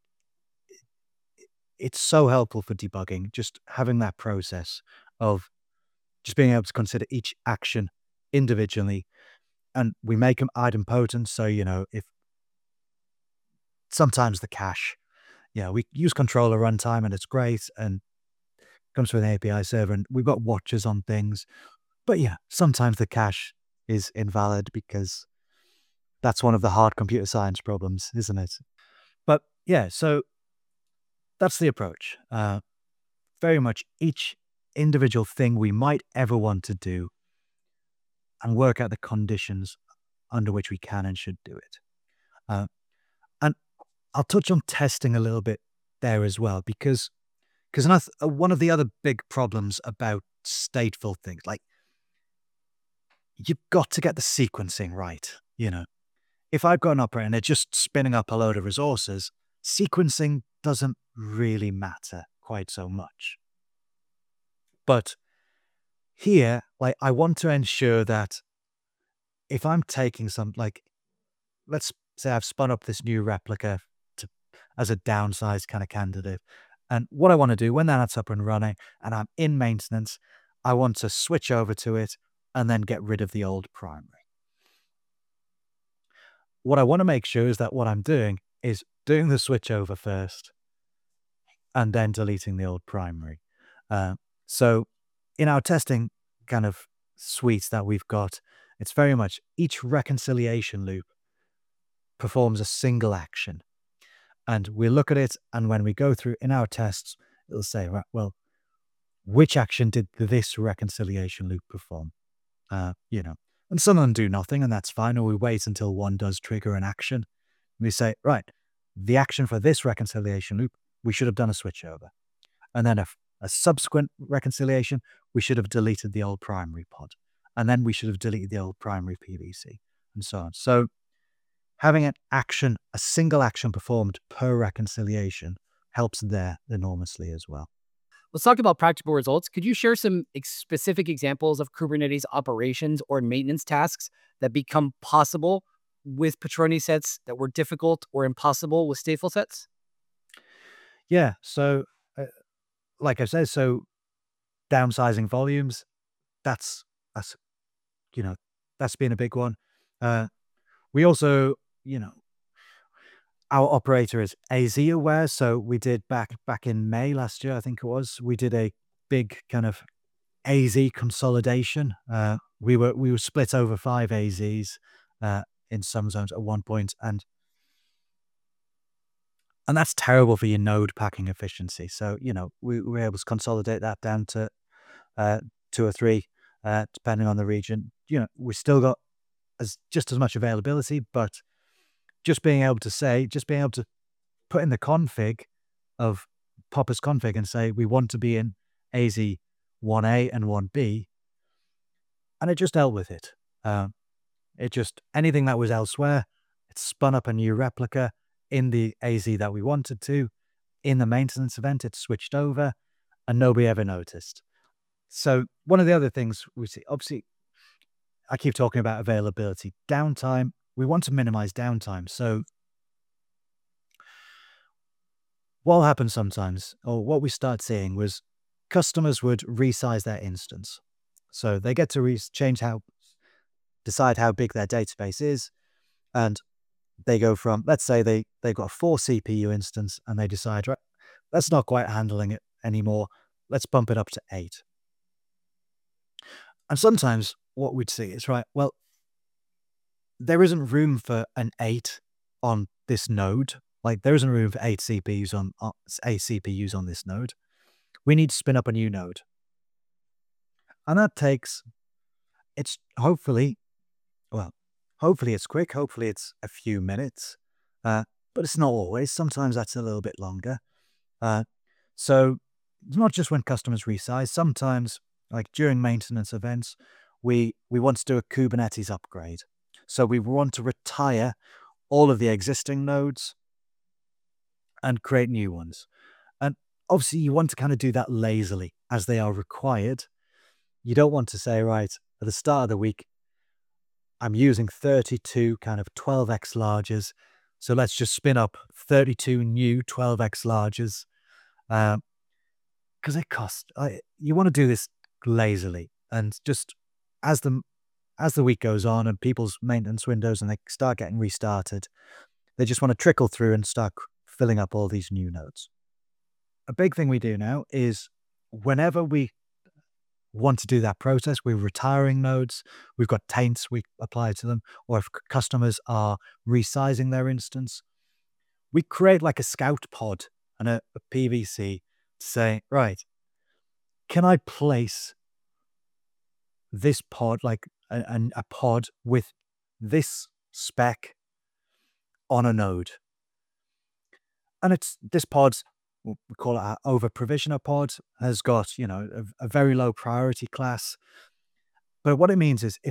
it's so helpful for debugging, just having that process of just being able to consider each action individually. And we make them idempotent. So, if sometimes the cache, we use controller runtime and it's great and comes from an API server and we've got watches on things. But sometimes the cache is invalid because that's one of the hard computer science problems, isn't it? But so that's the approach. Very much each individual thing we might ever want to do and work out the conditions under which we can and should do it. And I'll touch on testing a little bit there as well, because one of the other big problems about stateful things, like, you've got to get the sequencing right. If I've got an operator and they're just spinning up a load of resources, sequencing doesn't really matter quite so much. But here, I want to ensure that if I'm taking let's say I've spun up this new replica as a downsized kind of candidate. And what I want to do when that's up and running and I'm in maintenance, I want to switch over to it and then get rid of the old primary. What I want to make sure is that what I'm doing is doing the switch over first and then deleting the old primary. So in our testing kind of suite that we've got, it's very much each reconciliation loop performs a single action. And we look at it, and when we go through in our tests, it'll say, right, well, which action did this reconciliation loop perform? And some of them do nothing, and that's fine, or we wait until one does trigger an action. We say, right, the action for this reconciliation loop, we should have done a switch over. And then a subsequent reconciliation, we should have deleted the old primary pod. And then we should have deleted the old primary PVC, and so on. So having a single action performed per reconciliation helps there enormously as well. Let's talk about practical results. Could you share some specific examples of Kubernetes operations or maintenance tasks that become possible with Patroni sets that were difficult or impossible with stateful sets? Yeah. So, like I said, downsizing volumes, that's been a big one. We also, our operator is AZ aware. So we did back in May last year, I think it was, we did a big kind of AZ consolidation. We were split over 5 AZs in some zones at one point, and that's terrible for your node packing efficiency. So, we were able to consolidate that down to 2 or 3, depending on the region. We still got just as much availability, but just being able to put in the config of Popper's config and say, we want to be in AZ 1A and 1B, and it just dealt with it. Anything that was elsewhere, it spun up a new replica in the AZ that we wanted to. In the maintenance event, it switched over, and nobody ever noticed. So one of the other things we see, obviously, I keep talking about availability. Downtime, we want to minimize downtime. So what will happen sometimes, or what we start seeing, was customers would resize their instance. So they get to decide how big their database is, and they go from, let's say they've got a 4 CPU instance, and they decide, right, that's not quite handling it anymore. Let's bump it up to 8. And sometimes what we'd see is, right, well, there isn't room for an 8 on this node. Like, there isn't room for 8 CPUs on this node. We need to spin up a new node. And that takes, it's hopefully, well, hopefully it's quick. Hopefully it's a few minutes. But it's not always. Sometimes that's a little bit longer. So it's not just when customers resize. Sometimes, like during maintenance events, we want to do a Kubernetes upgrade. So we want to retire all of the existing nodes and create new ones. And obviously you want to kind of do that lazily as they are required. You don't want to say, right, at the start of the week, I'm using 32 kind of 12x larges. So let's just spin up 32 new 12x larges. Because it costs. You want to do this lazily, and just as the week goes on and people's maintenance windows and they start getting restarted, they just want to trickle through and start filling up all these new nodes. A big thing we do now is whenever we want to do that process, we're retiring nodes, we've got taints we apply to them, or if customers are resizing their instance, we create like a scout pod and a PVC to say, right, can I place this pod, like a pod with this spec on a node? And it's this pod's, we call it our over provisioner pod, has got, a very low priority class. But what it means is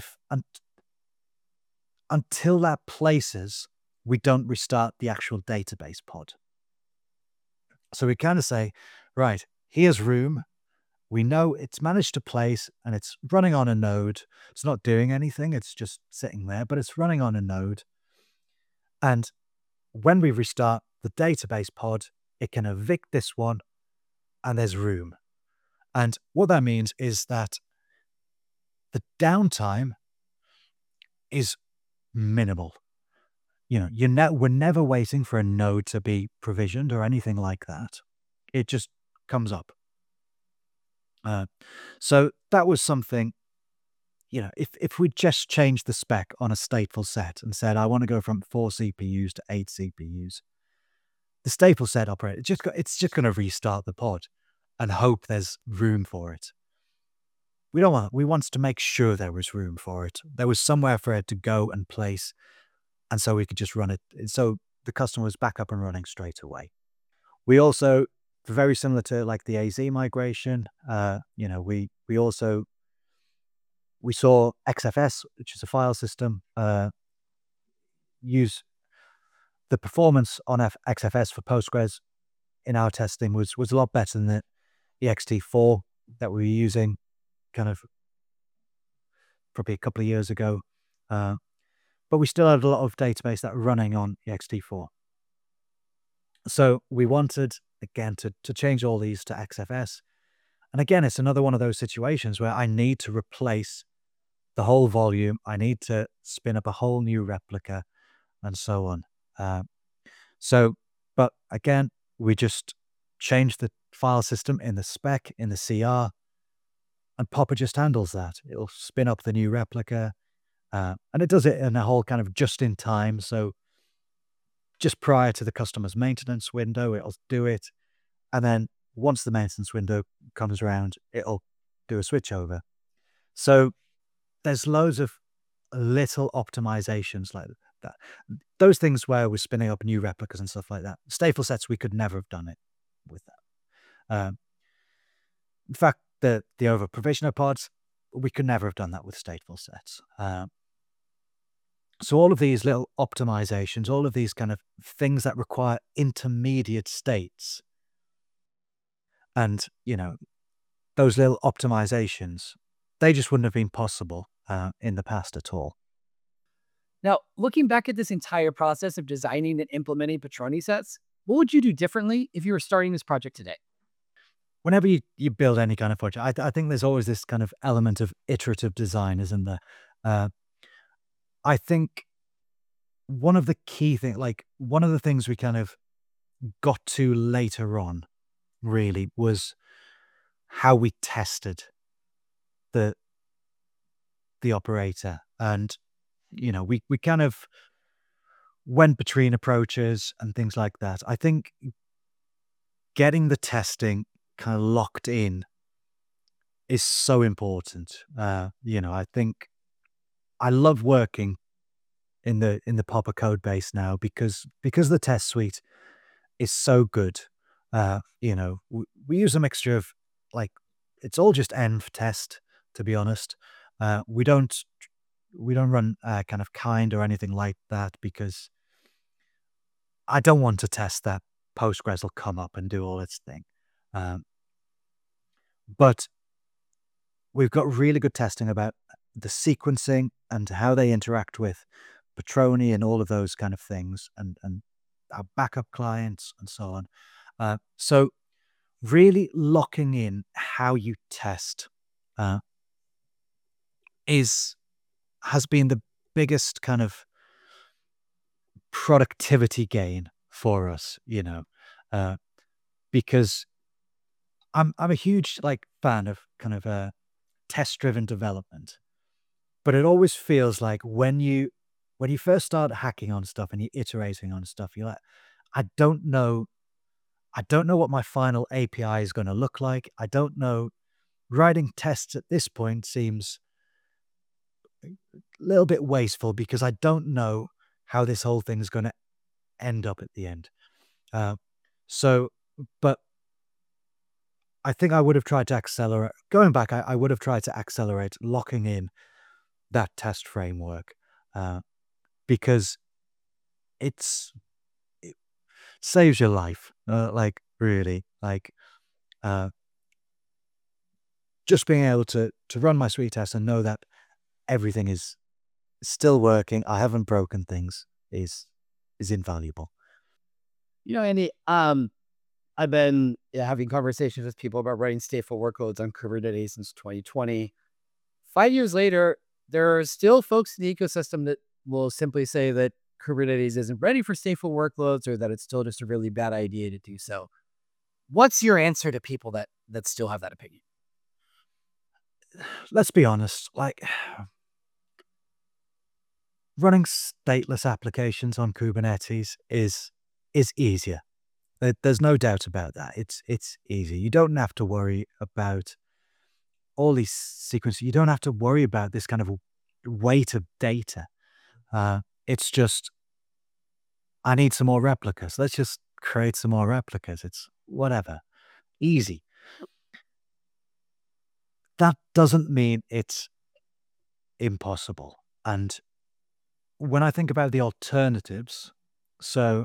until that places, we don't restart the actual database pod. So we kind of say, right, here's room. We know it's managed to place and it's running on a node. It's not doing anything. It's just sitting there, but it's running on a node. And when we restart the database pod, it can evict this one and there's room. And what that means is that the downtime is minimal. We're never waiting for a node to be provisioned or anything like that. It just comes up. So that was something, if we just changed the spec on a stateful set and said, I want to go from 4 CPUs to 8 CPUs, the stateful set operator, it's just going to restart the pod and hope there's room for it. We want to make sure there was room for it. There was somewhere for it to go and place. And so we could just run it. So the customer was back up and running straight away. We also, very similar to like the AZ migration, we saw XFS, which is a file system, use the performance on XFS for Postgres in our testing was a lot better than the ext4 that we were using kind of probably a couple of years ago. But we still had a lot of database that were running on ext4. So we wanted, again, to change all these to XFS. And again, it's another one of those situations where I need to replace the whole volume. I need to spin up a whole new replica and so on. But again, we just change the file system in the spec, in the CR, and Popper just handles that. It'll spin up the new replica, and it does it in a whole kind of just in time. So just prior to the customer's maintenance window, it'll do it. And then once the maintenance window comes around, it'll do a switchover. So there's loads of little optimizations like that. Those things where we're spinning up new replicas and stuff like that. Stateful sets, we could never have done it with that. In fact, the over provisioner pods, we could never have done that with stateful sets. So all of these little optimizations, all of these kind of things that require intermediate states, and, those little optimizations, they just wouldn't have been possible in the past at all. Now, looking back at this entire process of designing and implementing Patroni sets, what would you do differently if you were starting this project today? Whenever you build any kind of project, I think there's always this kind of element of iterative design, isn't there? I think one of the key things, like one of the things we kind of got to later on really was how we tested the operator. And, we kind of went between approaches and things like that. I think getting the testing kind of locked in is so important. I think I love working in the Popper code base now because the test suite is so good. We use a mixture of, like, it's all just env test, to be honest. We don't run kind of kind or anything like that because I don't want to test that Postgres will come up and do all its thing. But we've got really good testing about the sequencing and how they interact with Patroni and all of those kind of things, and our backup clients and so on. So really locking in how you test has been the biggest kind of productivity gain for us, because I'm a huge fan of kind of test-driven development, but it always feels like when you first start hacking on stuff and you're iterating on stuff, you're like, I don't know what my final API is going to look like. I don't know. Writing tests at this point seems a little bit wasteful because I don't know how this whole thing is going to end up at the end. But I think I would have tried to accelerate. Going back, I would have tried to accelerate locking in that test framework because it saves your life. Really, just being able to run my suite test and know that everything is still working, I haven't broken things, is invaluable. Andy, I've been having conversations with people about writing stateful workloads on Kubernetes since 2020. 5 years later, there are still folks in the ecosystem that will simply say that Kubernetes isn't ready for stateful workloads or that it's still just a really bad idea to do so. What's your answer to people that still have that opinion? Let's be honest, running stateless applications on Kubernetes is easier. There's no doubt about that. It's easy. You don't have to worry about all these sequences. You don't have to worry about this kind of weight of data. It's just, I need some more replicas. Let's just create some more replicas. It's whatever. Easy. That doesn't mean it's impossible. And when I think about the alternatives, so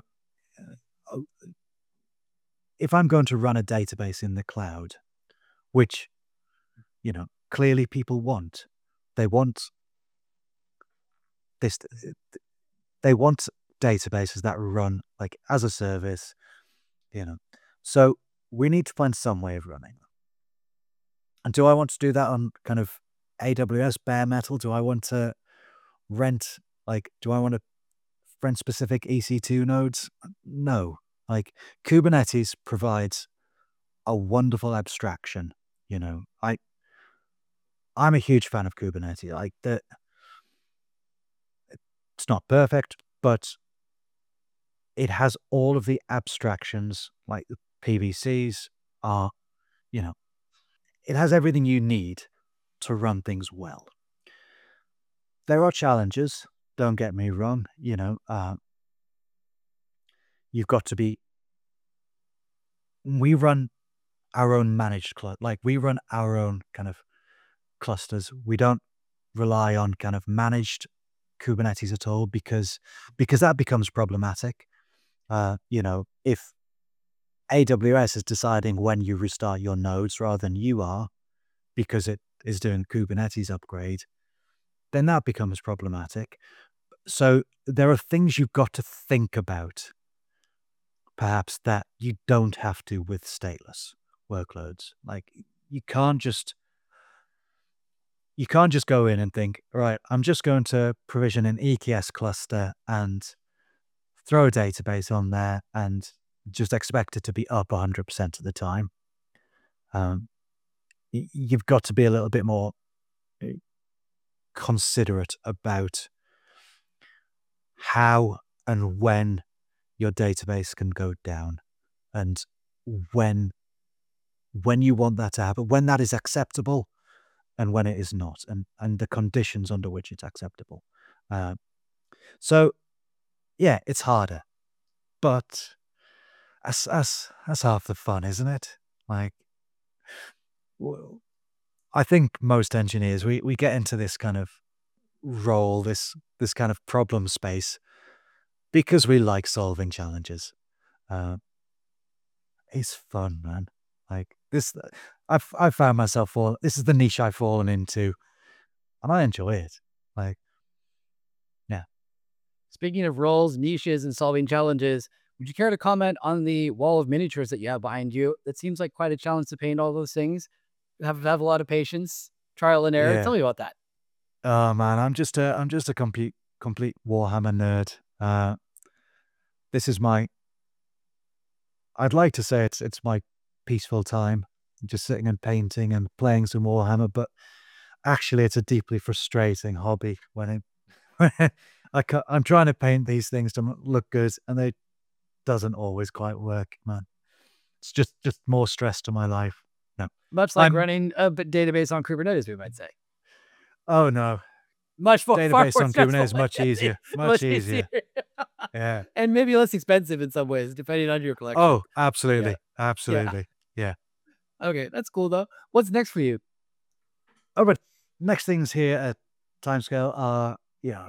if I'm going to run a database in the cloud, which, clearly people want, they want this, they want databases that run as a service, so we need to find some way of running them. And do I want to do that on kind of AWS bare metal? Do I want to rent specific EC2 nodes? No. Kubernetes provides a wonderful abstraction. I'm a huge fan of Kubernetes. It's not perfect, but it has all of the abstractions, like the PVCs are, it has everything you need to run things well. There are challenges, don't get me wrong. You've got to be, we run our own managed we run our own kind of clusters. We don't rely on kind of managed Kubernetes at all because that becomes problematic. If AWS is deciding when you restart your nodes rather than you are, because it is doing Kubernetes upgrade, then that becomes problematic. So there are things you've got to think about, perhaps, that you don't have to with stateless workloads. You can't just go in and think, right, I'm just going to provision an EKS cluster and throw a database on there, and just expect it to be up 100% of the time. You've got to be a little bit more considerate about how and when your database can go down, and when you want that to happen, when that is acceptable and when it is not, and the conditions under which it's acceptable. So yeah, it's harder, but that's half the fun, isn't it? Like, I think most engineers, we get into this kind of role, this kind of problem space, because we like solving challenges. It's fun, man. Like this, I've found myself this is the niche I've fallen into, and I enjoy it. Like, yeah. Speaking of roles, niches, and solving challenges, would you care to comment on the wall of miniatures that you have behind you? That seems like quite a challenge to paint all those things. You have to have a lot of patience, trial and error. Yeah. Tell me about that. Oh man, I'm just a complete Warhammer nerd. This is I'd like to say it's my peaceful time, just sitting and painting and playing some Warhammer, but actually it's a deeply frustrating hobby when I'm trying to paint these things to look good, and it doesn't always quite work, man. It's just more stress to my life. No, Much like I'm running a database on Kubernetes, we might say. oh no, Far database more on stressful. Kubernetes is much easier, much easier. Yeah. And maybe less expensive in some ways, depending on your collection. Oh, Yeah. absolutely, Yeah. absolutely. Yeah. Okay, that's cool though. What's next for you? Oh, but next things here at Timescale are,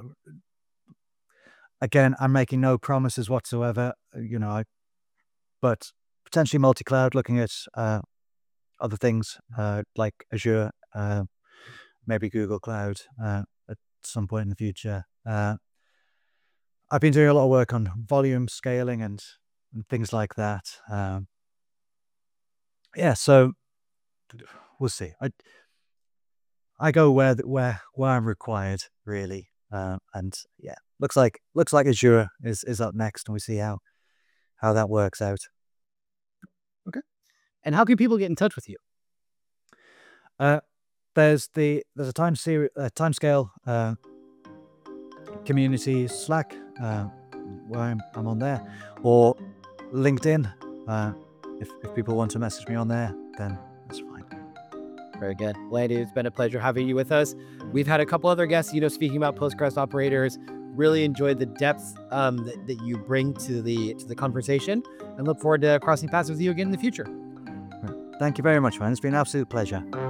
again, I'm making no promises whatsoever, but potentially multi-cloud, looking at other things like Azure, maybe Google Cloud at some point in the future. I've been doing a lot of work on volume scaling and things like that. Yeah, so we'll see. I go where I'm required, really, and yeah, looks like Azure is up next, and we see how that works out. Okay. And how can people get in touch with you? There's a timescale community Slack, where I'm on there, or LinkedIn. If people want to message me on there, then that's fine. Very good. Well, Andy, it's been a pleasure having you with us. We've had a couple other guests, speaking about Postgres operators. Really enjoyed the depth that you bring to the conversation, and look forward to crossing paths with you again in the future. Thank you very much, man. It's been an absolute pleasure.